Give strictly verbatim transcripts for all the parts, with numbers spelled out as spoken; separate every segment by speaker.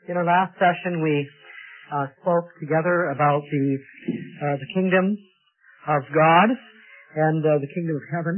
Speaker 1: In our last session, we uh, spoke together about the uh, the kingdom of God and uh, the kingdom of heaven.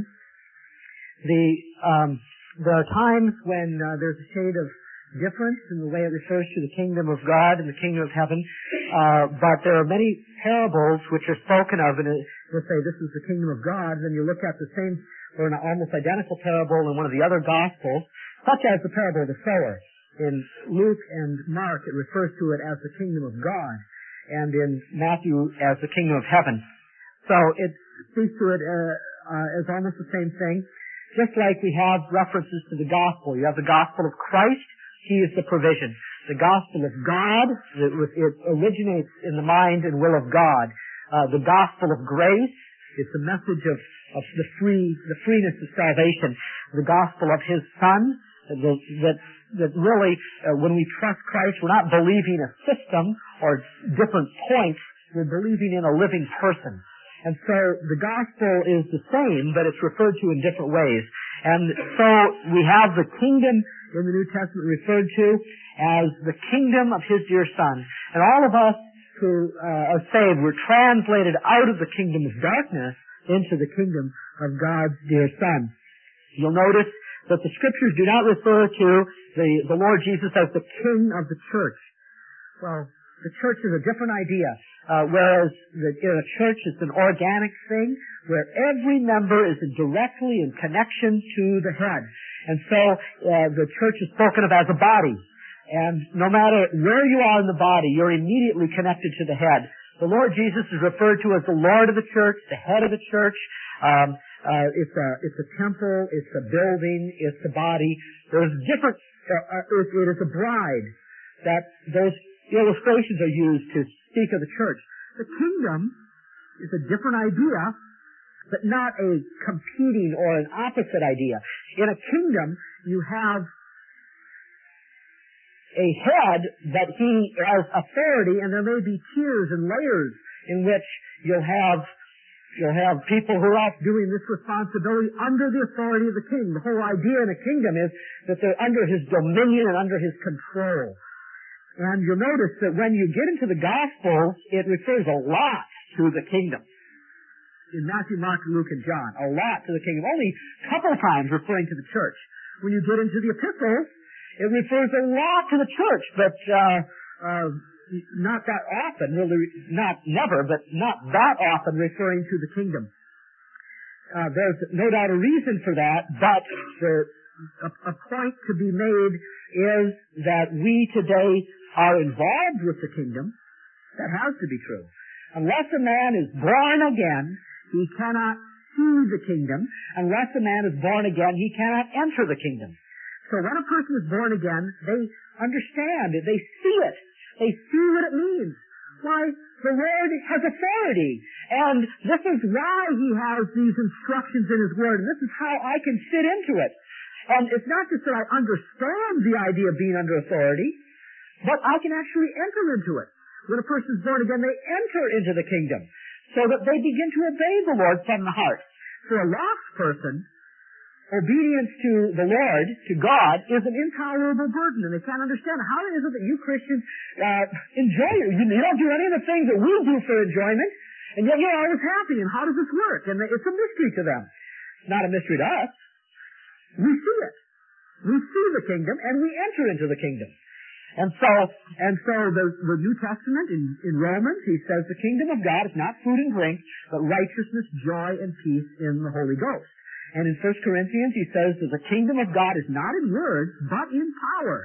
Speaker 1: The um, there are times when uh, there's a shade of difference in the way it refers to the kingdom of God and the kingdom of heaven, uh, but there are many parables which are spoken of, and let's say this is the kingdom of God, then you look at the same or an almost identical parable in one of the other Gospels, such as the parable of the sower. In Luke and Mark, it refers to it as the kingdom of God, and in Matthew as the kingdom of heaven. So it speaks to it uh, uh, as almost the same thing. Just like we have references to the gospel. You have the gospel of Christ, He is the provision. The gospel of God, it, it originates in the mind and will of God. Uh, the gospel of grace, it's a message of, of the free, the freeness of salvation. The gospel of His Son, the, that that really, uh, when we trust Christ, we're not believing a system or different points. We're believing in a living person. And so the gospel is the same, but it's referred to in different ways. And so we have the kingdom in the New Testament referred to as the kingdom of His dear Son. And all of us who uh, are saved, we're translated out of the kingdom of darkness into the kingdom of God's dear Son. You'll notice that the Scriptures do not refer to the, the Lord Jesus as the King of the church. Well, the church is a different idea, uh, whereas the, in a church is an organic thing where every member is directly in connection to the head. And so uh, the church is spoken of as a body. And no matter where you are in the body, you're immediately connected to the head. The Lord Jesus is referred to as the Lord of the church, the head of the church. Um, Uh, it's a, it's a temple, it's a building, it's a body. There's different, uh, uh, it, it is a bride that those illustrations are used to speak of the church. The kingdom is a different idea, but not a competing or an opposite idea. In a kingdom, you have a head that he has authority, and there may be tiers and layers in which you'll have You'll have people who are off doing this responsibility under the authority of the king. The whole idea in a kingdom is that they're under his dominion and under his control. And you'll notice that when you get into the Gospels, it refers a lot to the kingdom. In Matthew, Mark, Luke, and John, a lot to the kingdom. Only a couple of times referring to the church. When you get into the epistles, it refers a lot to the church, but uh, uh not that often, really, not never, but not that often referring to the kingdom. Uh, there's no doubt a reason for that, but the, a, a point to be made is that we today are involved with the kingdom. That has to be true. Unless a man is born again, he cannot see the kingdom. Unless a man is born again, he cannot enter the kingdom. So when a person is born again, they understand it, they see it. They see what it means. Why, the Lord has authority. And this is why He has these instructions in His Word. And this is how I can fit into it. And it's not just that I understand the idea of being under authority, but I can actually enter into it. When a person is born again, they enter into the kingdom so that they begin to obey the Lord from the heart. For a lost person, obedience to the Lord, to God, is an intolerable burden, and they can't understand. How is it that you Christians uh, enjoy it? You don't do any of the things that we do for enjoyment, and yet you're always happy, and how does this work? And it's a mystery to them. It's not a mystery to us. We see it. We see the kingdom, and we enter into the kingdom. And so, and so the, the New Testament, in, in Romans, he says the kingdom of God is not food and drink, but righteousness, joy, and peace in the Holy Ghost. And in First Corinthians, he says that the kingdom of God is not in words, but in power.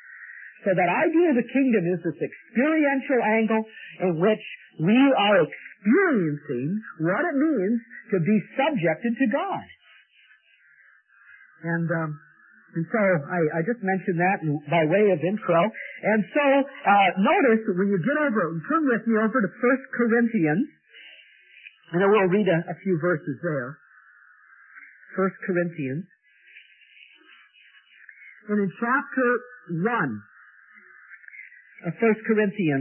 Speaker 1: So that idea of the kingdom is this experiential angle in which we are experiencing what it means to be subjected to God. And, um, and so I, I just mentioned that by way of intro. And so uh, notice that when you get over, turn with me over to First Corinthians, and I will read a, a few verses there. First Corinthians. And in chapter one of First Corinthians,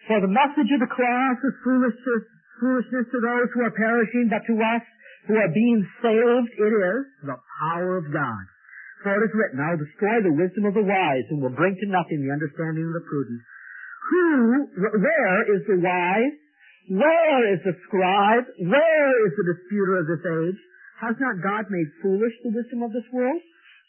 Speaker 1: For the message of the cross is foolishness, foolishness to those who are perishing, but to us who are being saved, it is the power of God. For it is written, I will destroy the wisdom of the wise, and will bring to nothing the understanding of the prudent. Who, where is the wise? Where is the scribe? Where is the disputer of this age? Has not God made foolish the wisdom of this world?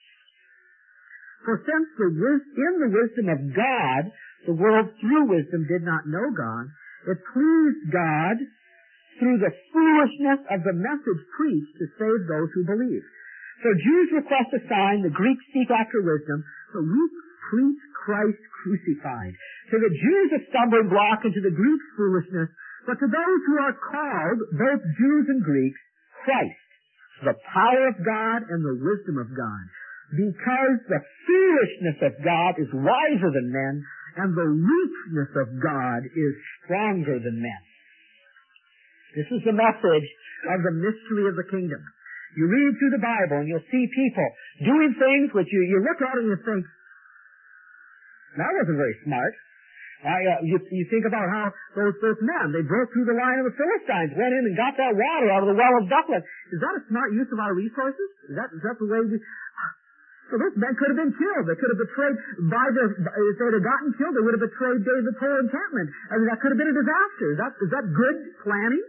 Speaker 1: For since the wis- in the wisdom of God, the world through wisdom did not know God, it pleased God through the foolishness of the message preached to save those who believe. For Jews request a sign, the Greeks seek after wisdom, but we preach Christ crucified. To the Jews a stumbling block, and to the Greeks foolishness, but to those who are called, both Jews and Greeks, Christ, the power of God and the wisdom of God. Because the foolishness of God is wiser than men, and the weakness of God is stronger than men. This is the message of the mystery of the kingdom. You read through the Bible and you'll see people doing things which you, you look at it and you think, that wasn't very smart. I, uh, you, you think about how those, those men, they broke through the line of the Philistines, went in and got that water out of the well of Ducklet. Is that a smart use of our resources? Is that, is that the way we... So those men could have been killed. They could have betrayed by the, if they had gotten killed, they would have betrayed David's whole encampment. I mean, that could have been a disaster. Is that, is that good planning?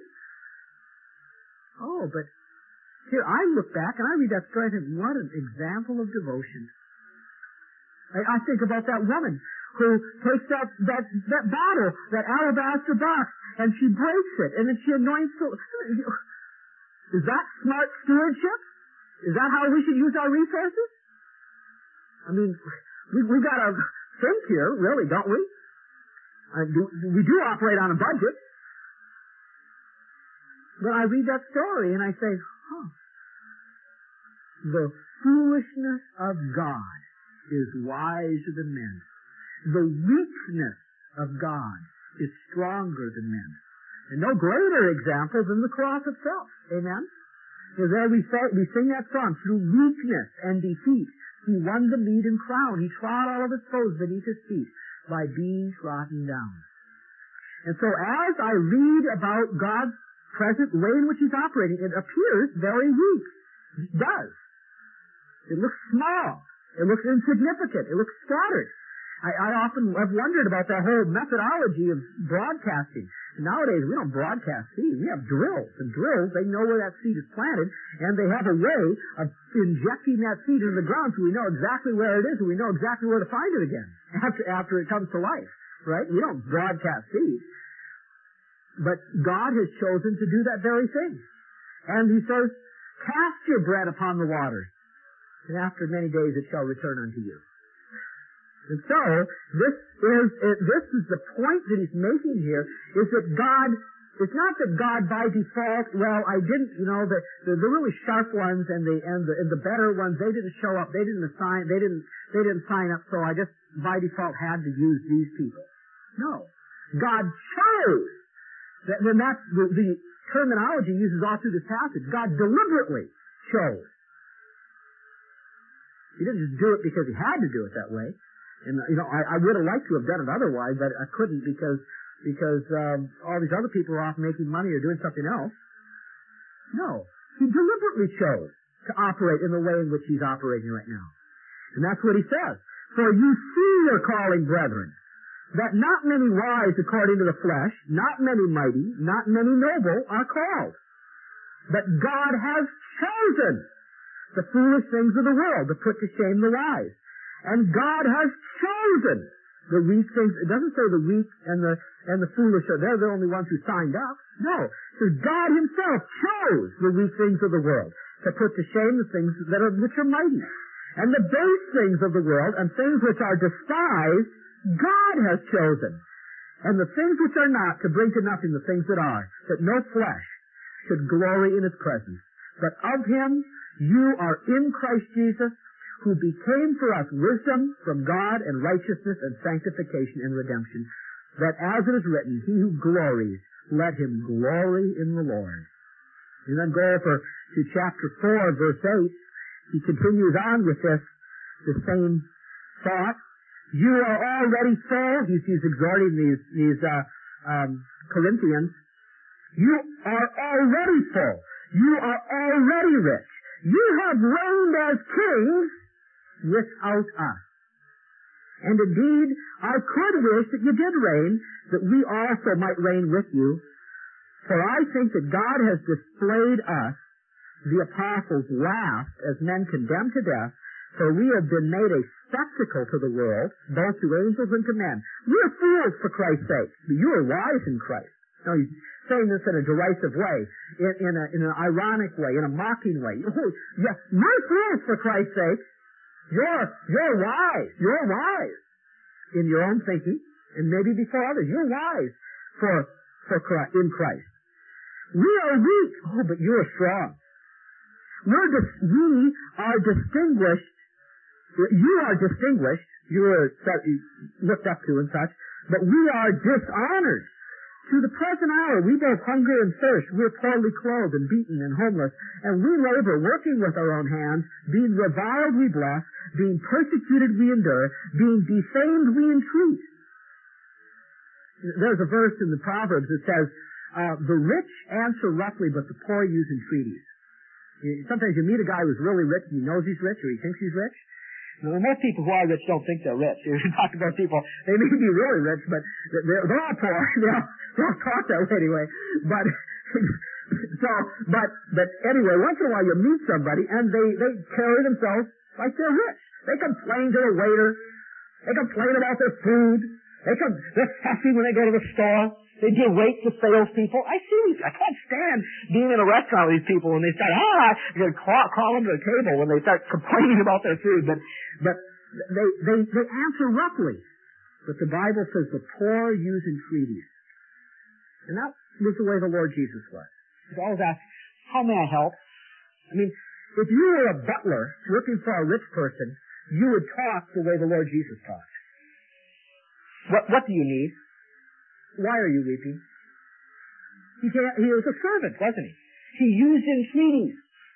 Speaker 1: Oh, but here I look back and I read that story and think, what an example of devotion. I, I think about that woman who takes that, that, that bottle, that alabaster box, and she breaks it, and then she anoints the... Is that smart stewardship? Is that how we should use our resources? I mean, we, we've got to think here, really, don't we? Uh, do, we do operate on a budget. But I read that story and I say, huh, the foolishness of God is wiser than men. The weakness of God is stronger than men. And no greater example than the cross itself. Amen? So there we, say, we sing that song, through weakness and defeat, he won the meed and crown. He trod all of his foes beneath his feet by being trodden down. And so as I read about God's present way in which he's operating, it appears very weak. It does. It looks small. It looks insignificant. It looks scattered. I, I often have wondered about that whole methodology of broadcasting. Nowadays, we don't broadcast seed. We have drills. And drills, they know where that seed is planted, and they have a way of injecting that seed into the ground so we know exactly where it is, and we know exactly where to find it again after, after it comes to life. Right? We don't broadcast seed. But God has chosen to do that very thing. And he says, cast your bread upon the waters, and after many days it shall return unto you. And so, this is, this is the point that he's making here, is that God, it's not that God by default, well, I didn't, you know, the, the, the really sharp ones and the, and the, and the better ones, they didn't show up, they didn't assign, they didn't, they didn't sign up, so I just by default had to use these people. No. God chose. That, then that's the, the terminology uses all through this passage. God deliberately chose. He didn't just do it because he had to do it that way. And, you know, I, I would have liked to have done it otherwise, but I couldn't because, because, um, all these other people are off making money or doing something else. No. He deliberately chose to operate in the way in which he's operating right now. And that's what he says. For you see your calling, brethren, that not many wise according to the flesh, not many mighty, not many noble are called. But God has chosen the foolish things of the world to put to shame the wise. And God has chosen the weak things. It doesn't say the weak and the and the foolish are they're the only ones who signed up. No. So God himself chose the weak things of the world to put to shame the things that are which are mighty. And the base things of the world and things which are despised, God has chosen. And the things which are not to bring to nothing the things that are, that no flesh should glory in his presence. But of him you are in Christ Jesus, who became for us wisdom from God and righteousness and sanctification and redemption, that as it is written, he who glories, let him glory in the Lord. And then go over to chapter four, verse eight. He continues on with this, the same thought. You are already full. He's, he's exhorting these, these, uh,
Speaker 2: um, Corinthians, you are already full. You are already rich. You have reigned as kings without us. And indeed, I could wish that you did reign, that we also might reign with you. For I think that God has displayed us, the apostles, last as men condemned to death, for we have been made a spectacle to the world, both to angels and to men. We are fools for Christ's sake, but you are wise in Christ. Now he's saying this in a derisive way, in, in, a, in an ironic way, in a mocking way. Oh, yeah, you're fools for Christ's sake. You're, you're wise. You're wise in your own thinking, and maybe before others. You're wise for, for Christ, in Christ. We are weak. Oh, but you are strong. We're dis- we are distinguished. You are distinguished. You are looked up to and such. But we are dishonored. To the present hour, we both hunger and thirst. We're poorly clothed and beaten and homeless. And we labor, working with our own hands. Being reviled, we bless. Being persecuted, we endure. Being defamed, we entreat. There's a verse in the Proverbs that says, uh, the rich answer roughly, but the poor use entreaties. Sometimes you meet a guy who's really rich and he knows he's rich or he thinks he's rich. Now, most people who are rich don't think they're rich. You talk about people, they may be really rich, but they're, they're all poor. They all, they all talk that way anyway. But, so, but, but anyway, once in a while you meet somebody and they, they carry themselves like they're rich. They complain to the waiter. They complain about their food. They come, they're fussy when they go to the store. They berate the salespeople. I see these, I can't stand being in a restaurant with these people when they start, ah, you're going to call, call them to the table when they start complaining about their food. But, but they, they, they answer roughly. But the Bible says the poor use entreaties. And that was the way the Lord Jesus was. He's always asked, how may I help? I mean, if you were a butler working for a rich person, you would talk the way the Lord Jesus talked. What, what do you need? Why are you weeping? He, he was a servant, wasn't he? He used entreaties.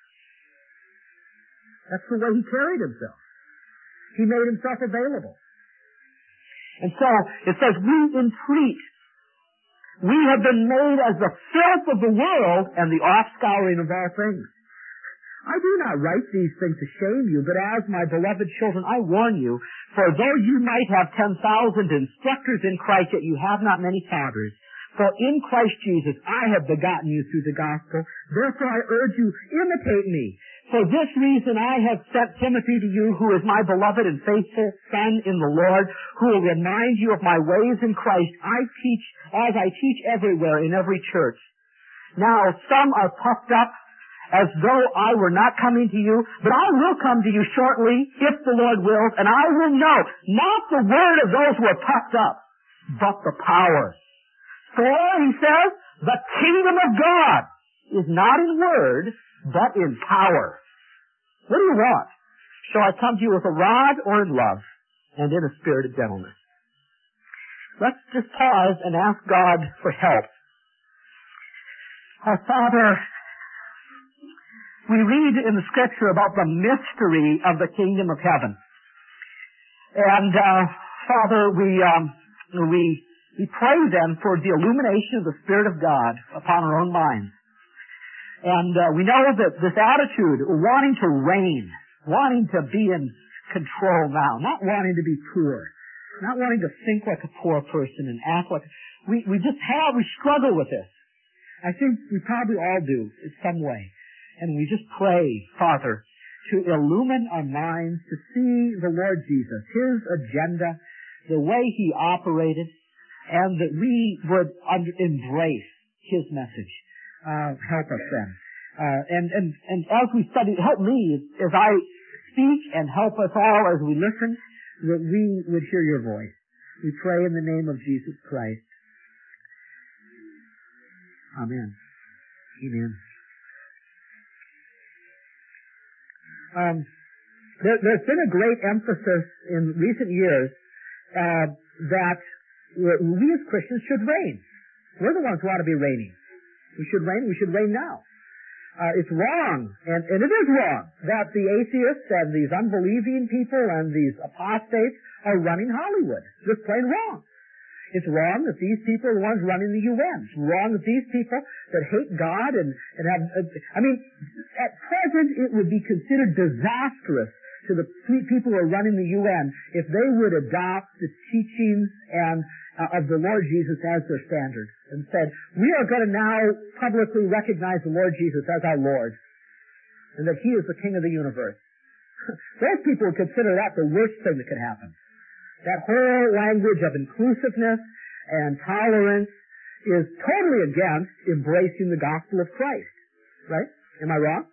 Speaker 2: That's the way he carried himself. He made himself available. And so, it says, we entreat. We have been made as the filth of the world and the offscouring of all things. I do not write these things to shame you, but as my beloved children, I warn you, for though you might have ten thousand instructors in Christ, yet you have not many fathers. For in Christ Jesus I have begotten you through the gospel. Therefore I urge you, imitate me. For this reason I have sent Timothy to you, who is my beloved and faithful son in the Lord, who will remind you of my ways in Christ. I teach, as I teach everywhere in every church. Now some are puffed up, as though I were not coming to you, but I will come to you shortly, if the Lord wills, and I will know, not the word of those who are puffed up, but the power. For, he says, the kingdom of God is not in word, but in power. What do you want? Shall I come to you with a rod or in love, and in a spirit of gentleness? Let's just pause and ask God for help. Our Father, we read in the Scripture about the mystery of the kingdom of heaven. And, uh, Father, we, um, we, we pray then for the illumination of the Spirit of God upon our own minds. And, uh, we know that this attitude, wanting to reign, wanting to be in control now, not wanting to be poor, not wanting to think like a poor person and act like, we, we just have, we struggle with this. I think we probably all do in some way. And we just pray, Father, to illumine our minds to see the Lord Jesus, His agenda, the way He operated, and that we would under, embrace His message. Uh, help us then. Uh, and, and, and as we study, help me as I speak and help us all as we listen, that we would hear your voice. We pray in the name of Jesus Christ. Amen. Amen. Um, there, there's been a great emphasis in recent years uh, that we as Christians should reign. We're the ones who ought to be reigning. We should reign. We should reign now. Uh, it's wrong, and, and it is wrong, that the atheists and these unbelieving people and these apostates are running Hollywood. It's just plain wrong. It's wrong that these people are the ones running the U N. It's wrong that these people that hate God and, and have, uh, I mean, at present it would be considered disastrous to the people who are running the U N if they would adopt the teachings and uh, of the Lord Jesus as their standard and said, we are going to now publicly recognize the Lord Jesus as our Lord and that He is the King of the universe. Those people would consider that the worst thing that could happen. That whole language of inclusiveness and tolerance is totally against embracing the gospel of Christ. Right? Am I wrong?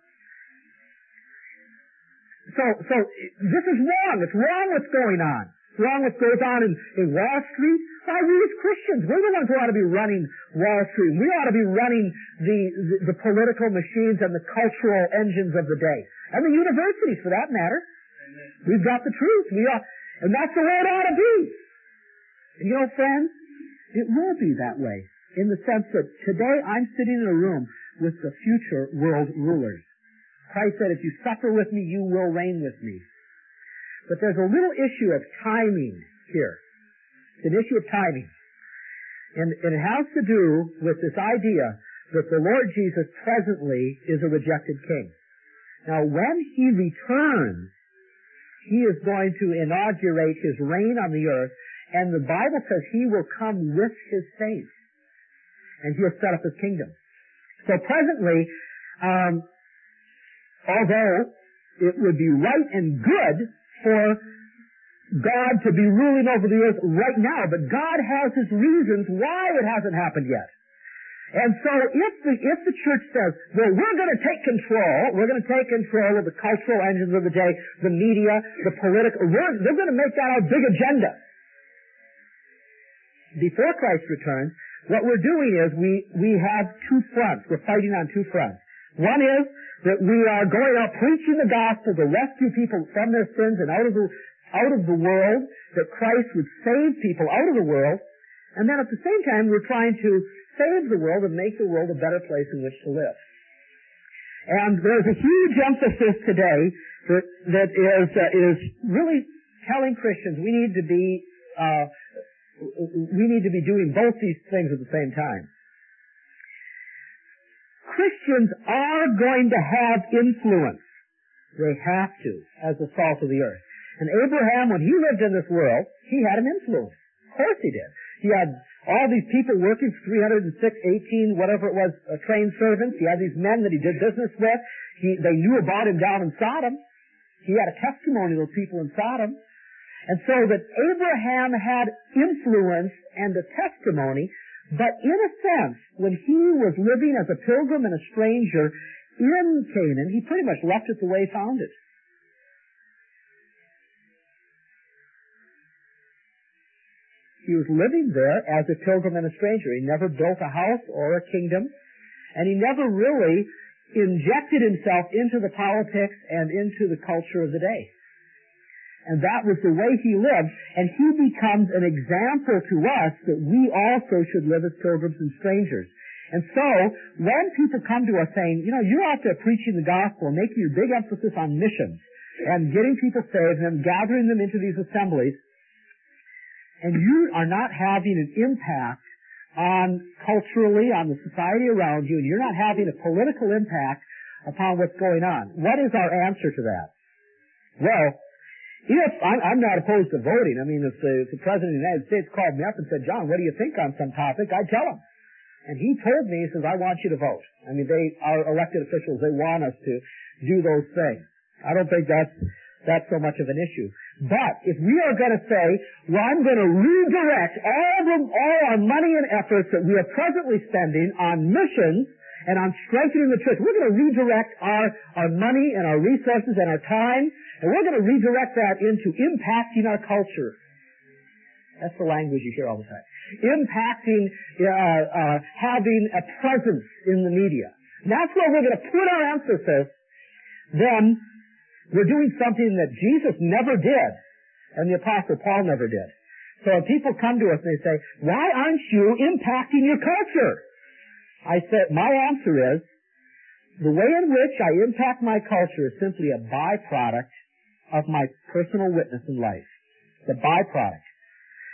Speaker 2: So, so, this is wrong. It's wrong what's going on. It's wrong what goes on in, in Wall Street. Why, we as Christians, we're the ones who ought to be running Wall Street. We ought to be running the, the, the political machines and the cultural engines of the day. And the universities, for that matter. We've got the truth. We are, and that's the way it ought to be. And you know, friends, it will be that way in the sense that today I'm sitting in a room with the future world rulers. Christ said, if you suffer with me, you will reign with me. But there's a little issue of timing here. It's an issue of timing. And, and it has to do with this idea that the Lord Jesus presently is a rejected king. Now, when He returns, He is going to inaugurate His reign on the earth, and the Bible says He will come with His saints, and He'll set up His kingdom. So presently, um, although it would be right and good for God to be ruling over the earth right now, but God has His reasons why it hasn't happened yet. And so if the, if the church says, well, we're going to take control, we're going to take control of the cultural engines of the day, the media, the political, we're, they're going to make that our big agenda. Before Christ returns, what we're doing is we, we have two fronts. We're fighting on two fronts. One is that we are going out preaching the gospel to rescue people from their sins and out of the, out of the world, that Christ would save people out of the world. And then at the same time, we're trying to save the world and make the world a better place in which to live. And there's a huge emphasis today that, that is, uh, is really telling Christians we need to be, uh, we need to be doing both these things at the same time. Christians are going to have influence. They have to, as the salt of the earth. And Abraham, when he lived in this world, he had an influence. Of course he did. He had all these people working for three hundred six, eighteen, whatever it was, uh, trained servants. He had these men that he did business with. He, they knew about him down in Sodom. He had a testimony to those people in Sodom. And so that Abraham had influence and a testimony, but in a sense, when he was living as a pilgrim and a stranger in Canaan, he pretty much left it the way he found it. He was living there as a pilgrim and a stranger. He never built a house or a kingdom, and he never really injected himself into the politics and into the culture of the day. And that was the way he lived, and he becomes an example to us that we also should live as pilgrims and strangers. And so, when people come to us saying, you know, you're out there preaching the gospel and making a big emphasis on missions and getting people saved and gathering them into these assemblies, and you are not having an impact on culturally, on the society around you, and you're not having a political impact upon what's going on. What is our answer to that? Well, if I'm, I'm not opposed to voting. I mean, if the, if the President of the United States called me up and said, John, what do you think on some topic? I'd tell him. And he told me, he says, I want you to vote. I mean, they are elected officials. They want us to do those things. I don't think that's, that's so much of an issue. But if we are going to say, well, I'm going to redirect all, the, all our money and efforts that we are presently spending on missions and on strengthening the church, we're going to redirect our, our money and our resources and our time, and we're going to redirect that into impacting our culture. That's the language you hear all the time. Impacting, uh, uh, having a presence in the media. And that's where we're going to put our emphasis. Then we're doing something that Jesus never did, and the Apostle Paul never did. So when people come to us and they say, why aren't you impacting your culture? I said, my answer is, the way in which I impact my culture is simply a byproduct of my personal witness in life. The byproduct.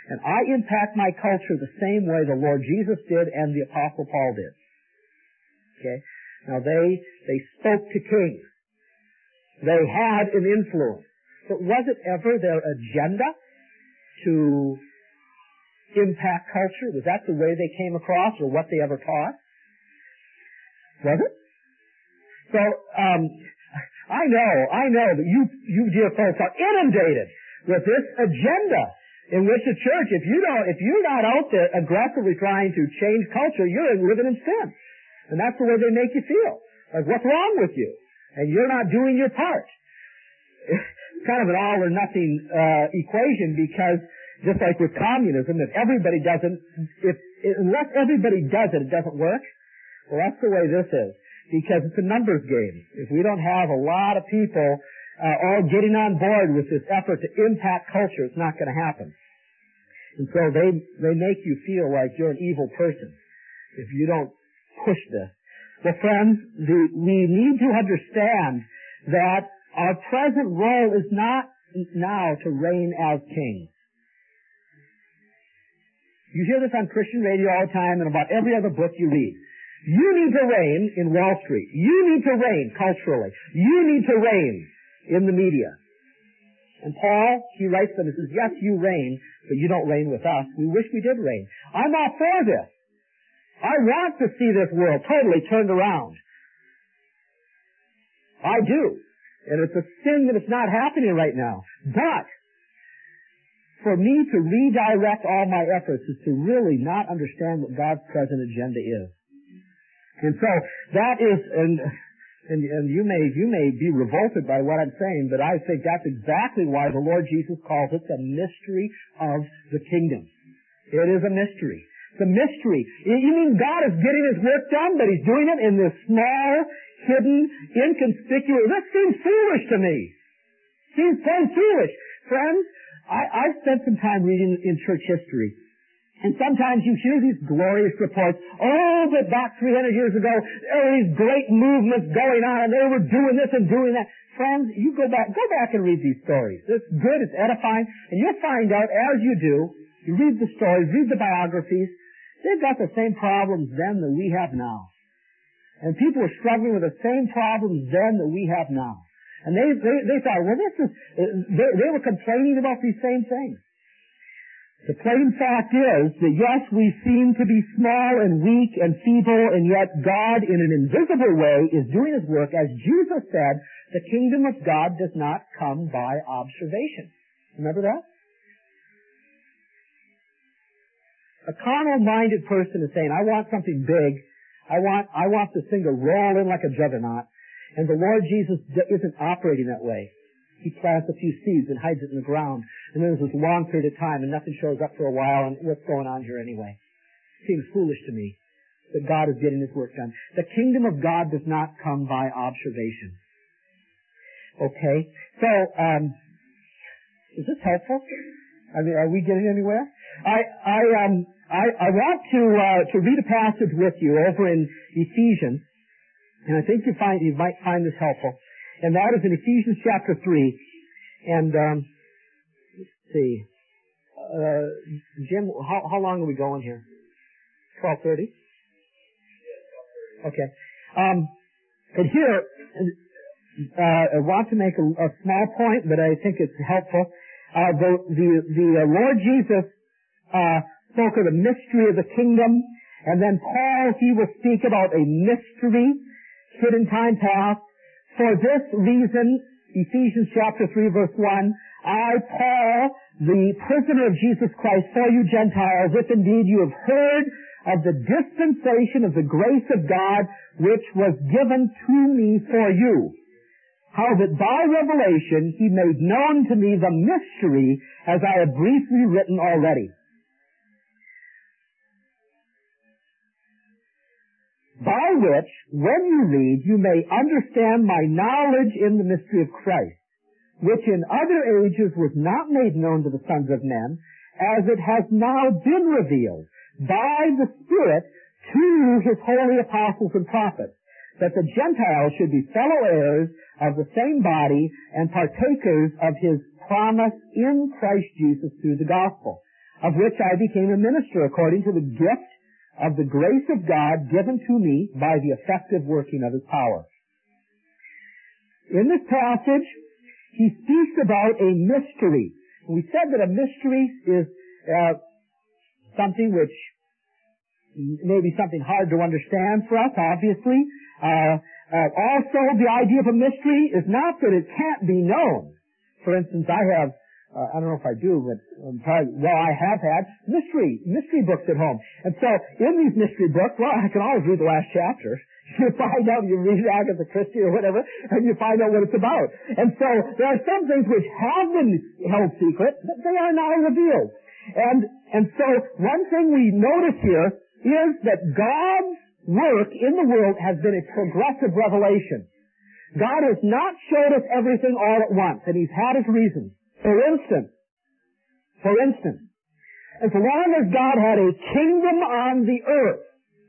Speaker 2: And I impact my culture the same way the Lord Jesus did and the Apostle Paul did. Okay? Now they, they spoke to kings. They had an influence. But was it ever their agenda to impact culture? Was that the way they came across or what they ever taught? Was it? So, um, I know, I know that you, you dear folks are inundated with this agenda in which the church, if you don't, if you're not out there aggressively trying to change culture, you're living in sin. And that's the way they make you feel. Like, what's wrong with you? And you're not doing your part. It's kind of an all or nothing, uh, equation because just like with communism, if everybody doesn't, if, unless everybody does it, it doesn't work. Well, that's the way this is. Because it's a numbers game. If we don't have a lot of people uh, all getting on board with this effort to impact culture, it's not going to happen. And so they they make you feel like you're an evil person if you don't push this. Well, friends, the, we need to understand that our present role is not now to reign as kings. You hear this on Christian radio all the time and about every other book you read. You need to reign in Wall Street. You need to reign culturally. You need to reign in the media. And Paul, he writes them and says, yes, you reign, but you don't reign with us. We wish we did reign. I'm all for this. I want to see this world totally turned around. I do. And it's a sin that it's not happening right now. But for me to redirect all my efforts is to really not understand what God's present agenda is. And so that is, and, and, and you may, you may be revolted by what I'm saying, but I think that's exactly why the Lord Jesus calls it the mystery of the kingdom. It is a mystery. It's a mystery. You mean God is getting His work done, but He's doing it in this small, hidden, inconspicuous, that seems foolish to me. Seems plain foolish. Friends, I, I've spent some time reading in church history. And sometimes you hear these glorious reports, oh, but back three hundred years ago, there were these great movements going on, and they were doing this and doing that. Friends, you go back, go back and read these stories. It's good, it's edifying, and you'll find out as you do, you read the stories, read the biographies, they've got the same problems then that we have now. And people are struggling with the same problems then that we have now. And they, they, they thought, well, this is, they, they were complaining about these same things. The plain fact is that yes, we seem to be small and weak and feeble, and yet God in an invisible way is doing His work. As Jesus said, the kingdom of God does not come by observation. Remember that? A carnal-minded person is saying, I want something big. I want, I want this thing to roll in like a juggernaut. And the Lord Jesus isn't operating that way. He plants a few seeds and hides it in the ground. And then there's this long period of time and nothing shows up for a while, and what's going on here anyway? Seems foolish to me that God is getting His work done. The kingdom of God does not come by observation. Okay? So, um, is this helpful? I mean, are we getting anywhere? I, I, um, I, I want to, uh, to read a passage with you over in Ephesians, and I think you find, you might find this helpful. And that is in Ephesians chapter three. And, um, let's see. Uh, Jim, how, how long are we going here? twelve thirty? Okay. Um, and here, uh, I want to make a, a small point, but I think it's helpful. Uh, the, the, the uh, Lord Jesus, uh, spoke of the mystery of the kingdom, and then Paul, he will speak about a mystery hidden time past. For this reason, Ephesians chapter three verse one, I, Paul, the prisoner of Jesus Christ, for you Gentiles, if indeed you have heard of the dispensation of the grace of God, which was given to me for you, how that by revelation He made known to me the mystery, as I have briefly written already. By which, when you read, you may understand my knowledge in the mystery of Christ, which in other ages was not made known to the sons of men, as it has now been revealed by the Spirit to His holy apostles and prophets, that the Gentiles should be fellow heirs of the same body and partakers of His promise in Christ Jesus through the gospel. of which I became a minister according to the gift of the grace of God given to me by the effective working of His power. In this passage, he speaks about a mystery. We said that a mystery is uh, something which may be something hard to understand for us, obviously. Uh, uh, also, the idea of a mystery is not that it can't be known. For instance, I have Uh, I don't know if I do, but um, probably, well, I have had mystery, mystery books at home. And so, in these mystery books, well, I can always read the last chapter. You find out, you read Agatha Christie or whatever, and you find out what it's about. And so, there are some things which have been held secret, but they are now revealed. And, and so, one thing we notice here is that God's work in the world has been a progressive revelation. God has not showed us everything all at once, and He's had His reasons. For instance, for instance, as long as God had a kingdom on the earth,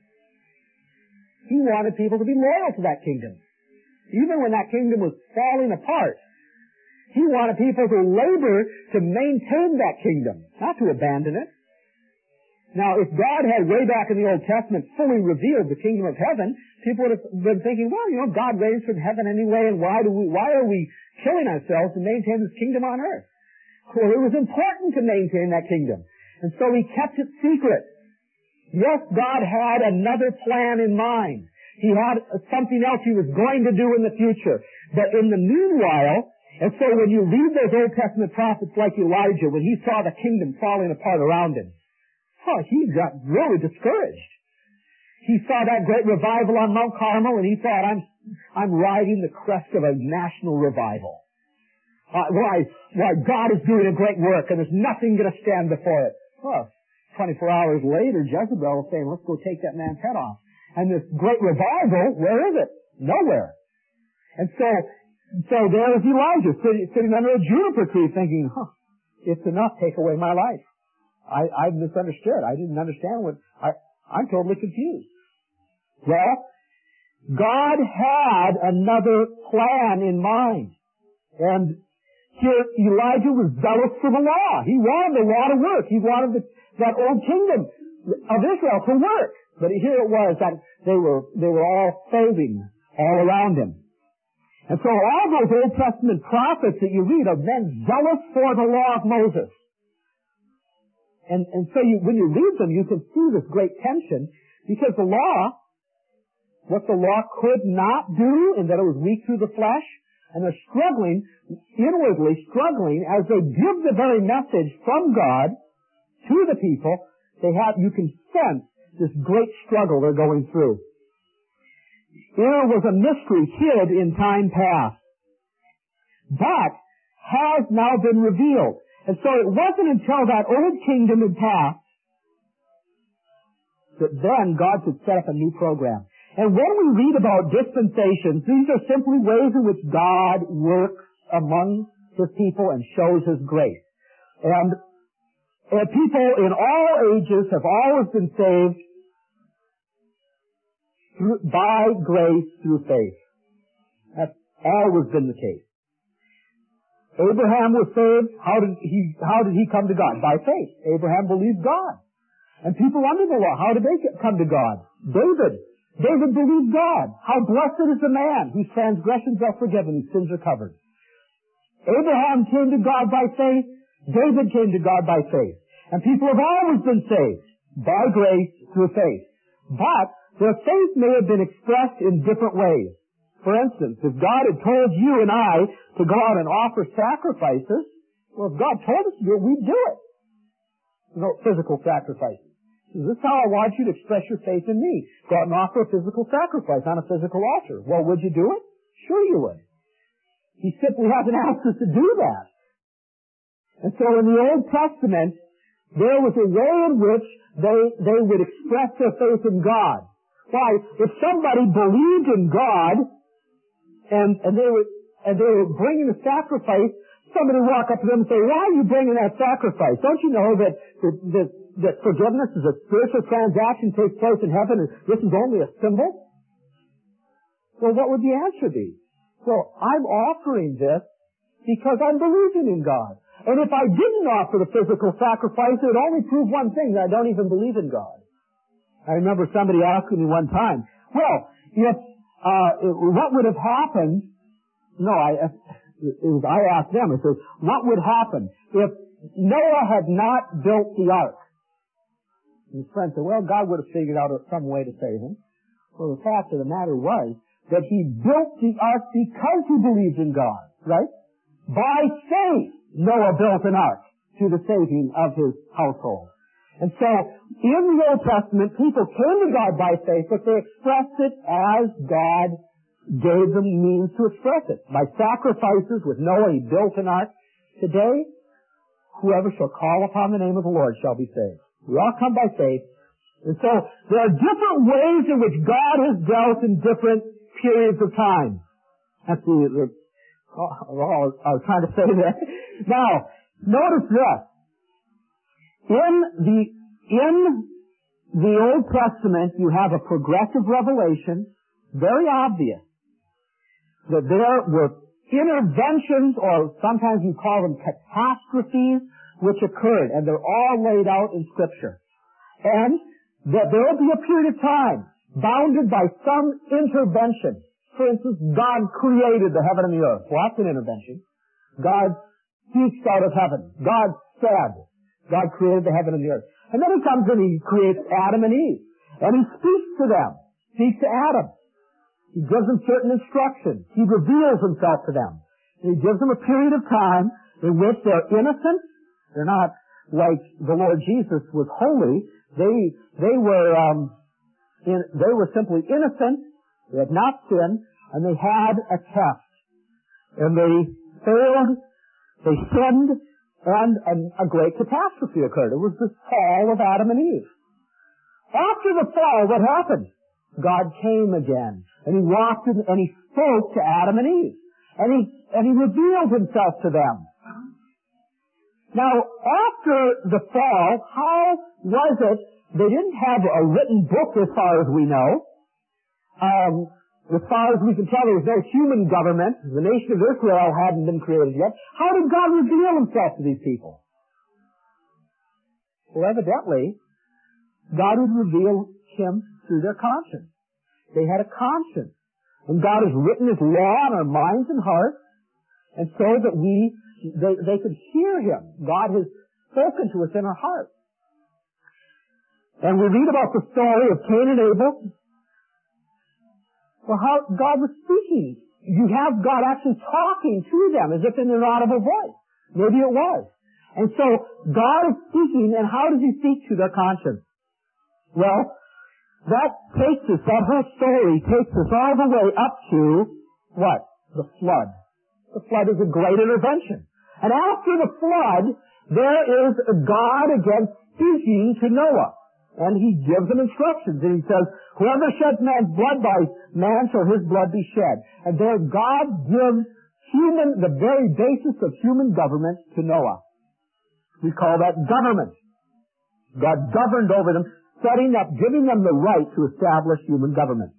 Speaker 2: He wanted people to be loyal to that kingdom. Even when that kingdom was falling apart, He wanted people to labor to maintain that kingdom, not to abandon it. Now, if God had way back in the Old Testament fully revealed the kingdom of heaven, people would have been thinking, well, you know, God reigns from heaven anyway, and why do we, why are we killing ourselves to maintain this kingdom on earth? Well, it was important to maintain that kingdom. And so He kept it secret. Yes, God had another plan in mind. He had something else He was going to do in the future. But in the meanwhile, and so when you read those Old Testament prophets like Elijah, when he saw the kingdom falling apart around him, oh, he got really discouraged. He saw that great revival on Mount Carmel, and he thought, I'm, I'm riding the crest of a national revival. Uh, why, why, God is doing a great work, and there's nothing going to stand before it. Well, twenty-four hours later, Jezebel was saying, let's go take that man's head off. And this great revival, where is it? Nowhere. And so, so there is Elijah sitting, sitting under a juniper tree thinking, huh, it's enough, take away my life. I, I misunderstood. I didn't understand what, I, I'm totally confused. Well, God had another plan in mind. And here Elijah was zealous for the law. He wanted the law to work. He wanted the, that old kingdom of Israel to work. But here it was that they were, they were all failing all around him. And so all those Old Testament prophets that you read are men zealous for the law of Moses. And, and so you, when you read them, you can see this great tension, because the law, what the law could not do, and that it was weak through the flesh, and they're struggling, inwardly struggling, as they give the very message from God to the people, they have, you can sense this great struggle they're going through. There was a mystery hid in time past, but has now been revealed. And so it wasn't until that old kingdom had passed that then God could set up a new program. And when we read about dispensations, these are simply ways in which God works among His people and shows His grace. And, and people in all ages have always been saved through, by grace through faith. That's always been the case. Abraham was saved. How did he, how did he come to God? By faith. Abraham believed God. And people under the law, how did they come to God? David. David believed God. How blessed is the man whose transgressions are forgiven, whose sins are covered. Abraham came to God by faith. David came to God by faith. And people have always been saved by grace through faith. But their faith may have been expressed in different ways. For instance, if God had told you and I to go out and offer sacrifices, well, if God told us to do it, we'd do it. You know, physical sacrifices. This is how I want you to express your faith in me. Go out and offer a physical sacrifice on a physical altar. Well, would you do it? Sure you would. He simply hasn't asked us to do that. And so in the Old Testament, there was a way in which they, they would express their faith in God. Why? If somebody believed in God, and, and they were, and they were bringing a sacrifice, somebody would walk up to them and say, why are you bringing that sacrifice? Don't you know that, that, that, that forgiveness is a spiritual transaction, takes place in heaven, and this is only a symbol? Well, what would the answer be? Well, I'm offering this because I'm believing in God. And if I didn't offer the physical sacrifice, it would only prove one thing, that I don't even believe in God. I remember somebody asking me one time, well, if, uh, what would have happened, no, I, it was, I asked them, I said, what would happen if Noah had not built the ark? And his friend said, well, God would have figured out some way to save him. Well, the fact of the matter was that he built the ark because he believed in God, right? By faith, Noah built an ark to the saving of his household. And so, in the Old Testament, people came to God by faith, but they expressed it as God gave them means to express it. By sacrifices with Noah, he built an ark. Today, whoever shall call upon the name of the Lord shall be saved. We all come by faith. And so, there are different ways in which God has dealt in different periods of time. That's the, the oh, I was trying to say that. Now, notice this. In the, in the Old Testament, you have a progressive revelation, very obvious, that there were interventions, or sometimes you call them catastrophes, which occurred, and they're all laid out in Scripture. And that there will be a period of time bounded by some intervention. For instance, God created the heaven and the earth. Well, that's an intervention. God speaks out of heaven. God said. God created the heaven and the earth. And then he comes and he creates Adam and Eve. And he speaks to them. Speaks to Adam. He gives them certain instructions. He reveals himself to them. And he gives them a period of time in which they're innocent. They're not like the Lord Jesus was holy. They, they were, um, in, they were simply innocent. They had not sinned. And they had a test. And they failed. They sinned. And a, a great catastrophe occurred. It was the fall of Adam and Eve. After the fall, what happened? God came again. And he walked in, and he spoke to Adam and Eve. And he, and he revealed himself to them. Now, after the fall, how was it? They didn't have a written book as far as we know. Um, As far as we can tell, there was no human government. The nation of Israel hadn't been created yet. How did God reveal himself to these people? Well, evidently, God would reveal him through their conscience. They had a conscience. And God has written his law on our minds and hearts, and so that we, they, they could hear him. God has spoken to us in our hearts. And we read about the story of Cain and Abel. Well, how God was speaking. You have God actually talking to them as if in an audible voice. Maybe it was. And so, God is speaking, and how does he speak to their conscience? Well, that takes us, that whole story takes us all the way up to, what? The flood. The flood is a great intervention. And after the flood, there is a God again speaking to Noah. And he gives them instructions. And he says, whoever sheds man's blood, by man shall his blood be shed. And there God gives human, the very basis of human government to Noah. We call that government. God governed over them, setting up, giving them the right to establish human government.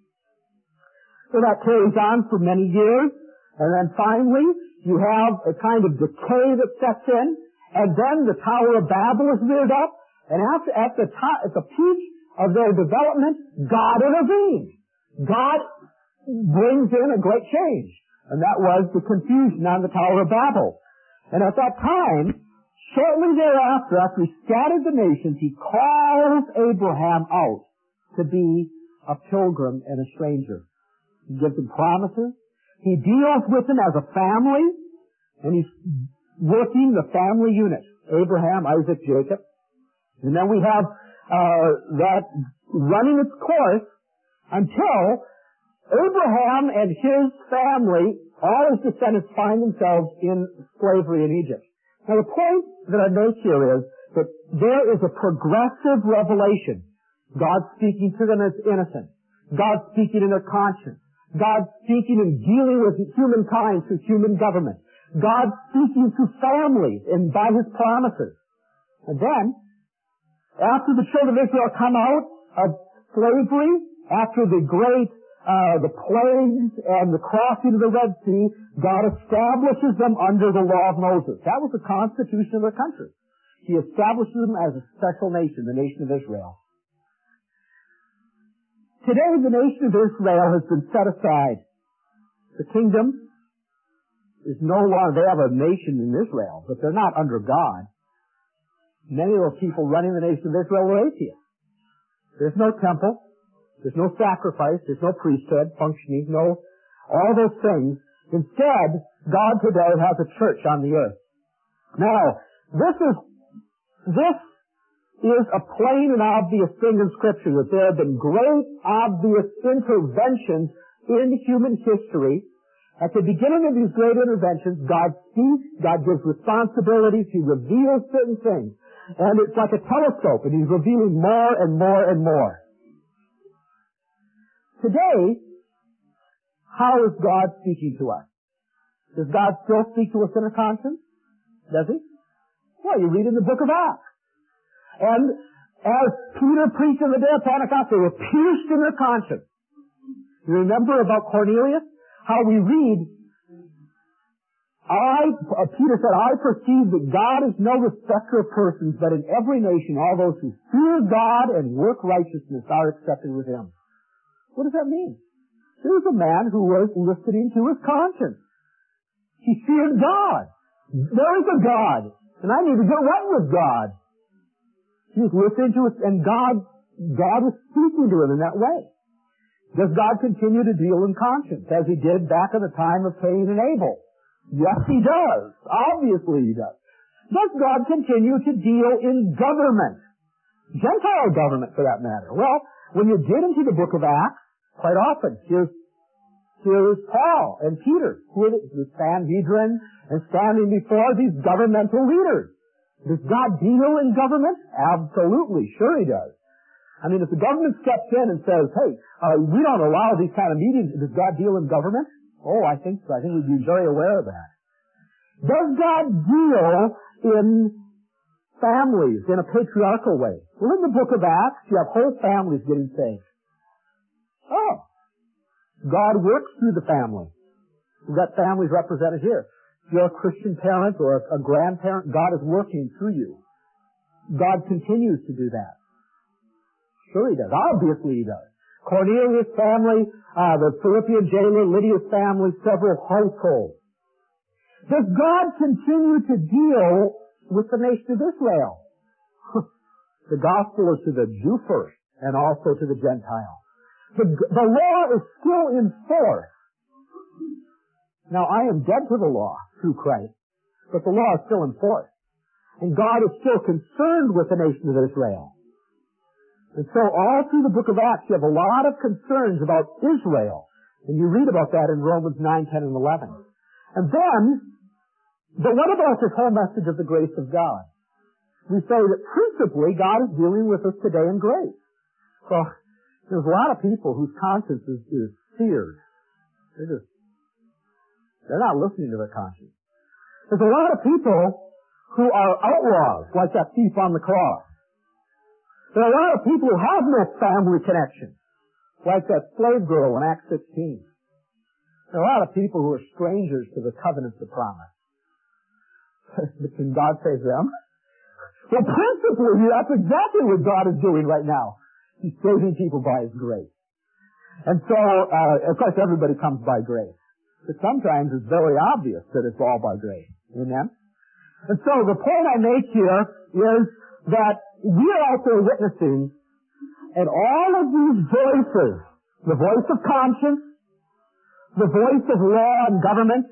Speaker 2: So that carries on for many years. And then finally, you have a kind of decay that sets in. And then the Tower of Babel is reared up. And after, at the top, at the peak of their development, God intervenes. God brings in a great change. And that was the confusion on the Tower of Babel. And at that time, shortly thereafter, after he scattered the nations, he calls Abraham out to be a pilgrim and a stranger. He gives him promises. He deals with them as a family. And he's working the family unit. Abraham, Isaac, Jacob. And then we have uh, that running its course until Abraham and his family, all his descendants, find themselves in slavery in Egypt. Now the point that I make here is that there is a progressive revelation. God speaking to them as innocent. God speaking in their conscience. God speaking and dealing with humankind through human government. God speaking to families and by his promises. And then, after the children of Israel come out of slavery, after the great uh, the plagues and the crossing of the Red Sea, God establishes them under the law of Moses. That was the constitution of their country. He establishes them as a special nation, the nation of Israel. Today, the nation of Israel has been set aside. The kingdom is no longer, they have a nation in Israel, but they're not under God. Many of those people running the nation of Israel were atheists. There's no temple. There's no sacrifice. There's no priesthood functioning. No, all those things. Instead, God today has a church on the earth. Now, this is, this is a plain and obvious thing in Scripture, that there have been great, obvious interventions in human history. At the beginning of these great interventions, God speaks, God gives responsibilities, He reveals certain things. And it's like a telescope, and He's revealing more and more and more. Today, how is God speaking to us? Does God still speak to us in our conscience? Does He? Well, you read in the book of Acts. And as Peter preached on the day of Pentecost, they were pierced in their conscience. You remember about Cornelius? How we read, I, uh, Peter said, I perceive that God is no respecter of persons, but in every nation all those who fear God and work righteousness are accepted with Him. What does that mean? There was a man who was listening to his conscience. He feared God. There is a God, and I need to get right with God. He was listening to it, and God, God was speaking to him in that way. Does God continue to deal in conscience, as He did back in the time of Cain and Abel? Yes, He does. Obviously He does. Does God continue to deal in government? Gentile government, for that matter. Well, when you get into the book of Acts, quite often, here's, here's Paul and Peter, who are the, the Sanhedrin, and standing before these governmental leaders. Does God deal in government? Absolutely. Sure He does. I mean, if the government steps in and says, hey, uh, we don't allow these kind of meetings, does God deal in government? Oh, I think so. I think we'd be very aware of that. Does God deal in families in a patriarchal way? Well, in the book of Acts, you have whole families getting saved. Oh. God works through the family. We've got families represented here. If you're a Christian parent or a, a grandparent, God is working through you. God continues to do that. Sure He does. Obviously He does. Cornelius' family, uh, the Philippian jailer, Lydia's family, several households. Does God continue to deal with the nation of Israel? The gospel is to the Jew first, and also to the Gentile. The, the law is still in force. Now, I am dead to the law through Christ, but the law is still in force. And God is still concerned with the nation of Israel. And so all through the book of Acts, you have a lot of concerns about Israel. And you read about that in Romans nine, ten, and eleven. And then, but what about this whole message of the grace of God? We say that principally God is dealing with us today in grace. So there's a lot of people whose conscience is, is seared. They're just, they're not listening to their conscience. There's a lot of people who are outlaws, like that thief on the cross. There are a lot of people who have no family connection, like that slave girl in Acts sixteen. There are a lot of people who are strangers to the covenants of promise. But can God save them? Well, principally, that's exactly what God is doing right now. He's saving people by His grace. And so, uh, of course, everybody comes by grace. But sometimes it's very obvious that it's all by grace. Amen? And so the point I make here is that we are out there witnessing, and all of these voices, the voice of conscience, the voice of law and government,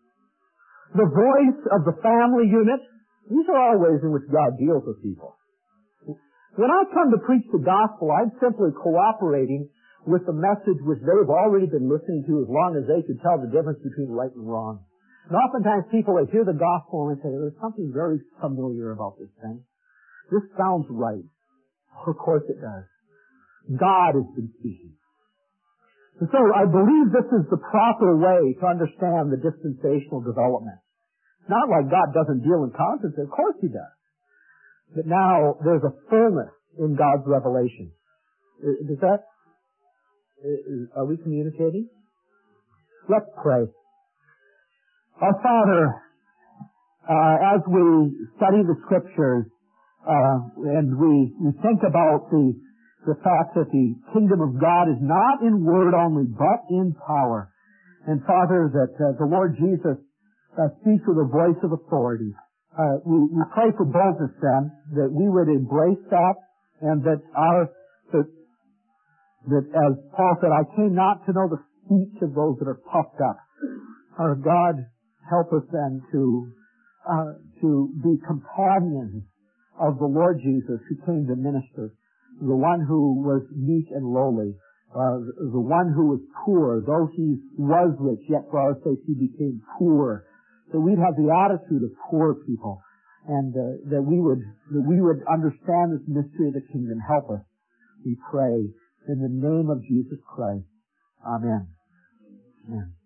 Speaker 2: the voice of the family unit, these are all ways in which God deals with people. When I come to preach the gospel, I'm simply cooperating with the message which they've already been listening to as long as they could tell the difference between right and wrong. And oftentimes people, they hear the gospel and they say, there's something very familiar about this thing. This sounds right. Of course it does. God has been speaking. And so I believe this is the proper way to understand the dispensational development. It's not like God doesn't deal in conscience. Of course He does. But now there's a fullness in God's revelation. Does that? Are we communicating? Let's pray. Our Father, uh, as we study the Scriptures, uh, and we, we think about the, the fact that the kingdom of God is not in word only, but in power. And Father, that uh, the Lord Jesus uh, speaks with a voice of authority. Uh, we, we pray for boldness then, that we would embrace that, and that our, that, that as Paul said, I came not to know the speech of those that are puffed up. Our God, help us then to, uh, to be companions of the Lord Jesus who came to minister, the one who was meek and lowly, uh, the one who was poor, though he was rich, yet for our sake he became poor. So we'd have the attitude of poor people, and uh, that we would that we would understand this mystery of the kingdom. Help us, we pray, in the name of Jesus Christ. Amen. Amen.